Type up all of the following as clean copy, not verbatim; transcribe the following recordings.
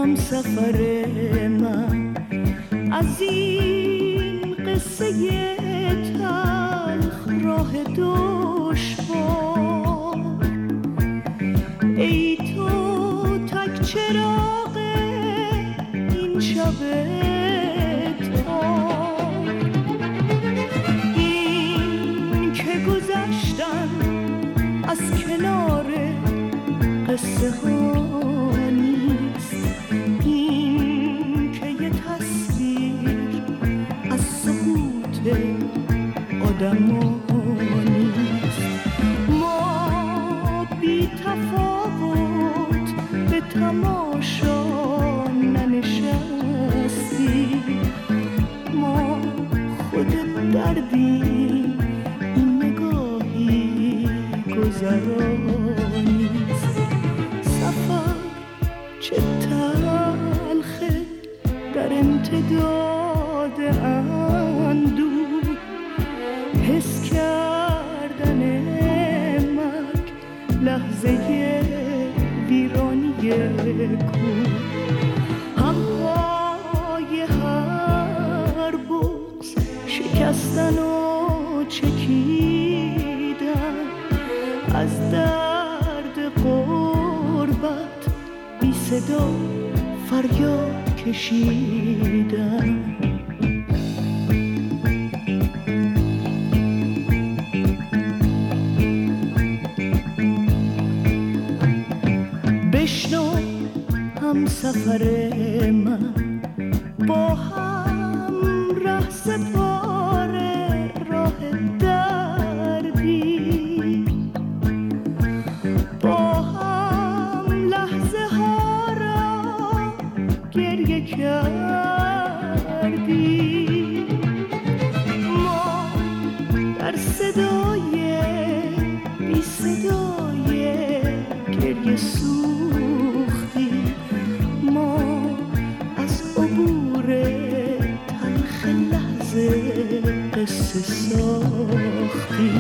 همسفر من از این قصه تلخ راه دشوار. ای تو تک چراغ این شب تار، این که گذشتن از کنار قصه ها نیست، این که یه تصویر از سقوط آدم ها نیست. ما بی تفاوت به تماشا ننشستیم، ما خود دردیم، این نگاهی گذرانیست. سفر چه تلخه در امتداد اندوه، حس کردن مرگ لحظه ویرانی کوه. همهای هر بغض شکستن و چکیدن، از درد غربت بی صدا فریاد کشیدن. بشنو همسفر من، با هم ره سپاره راه دردی، با هم لحظه ها را گریه کردی. ما در صدای بی صدای گریه سوختی، ما از عبور تلخ لحظه قصه ساختی.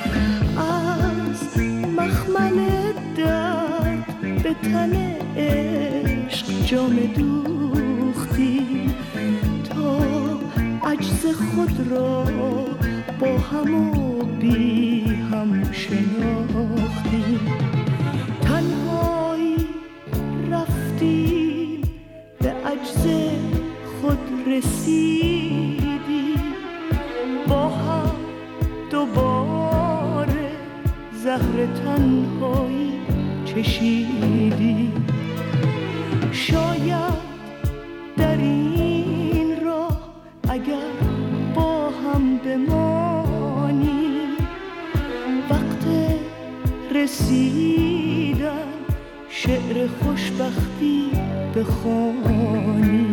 از مخمل درد به تن عشق جام دوختی، تا عجز خود را با هم و بی هم شناختی. تنهایی رفتیم به عجز خود رسیدیم، با هم دوباره زهر تنهایی چشیدیم. شاید در این راه اگر با هم بمانی، وقت رسیدن شعر خوشبختی بخوانی.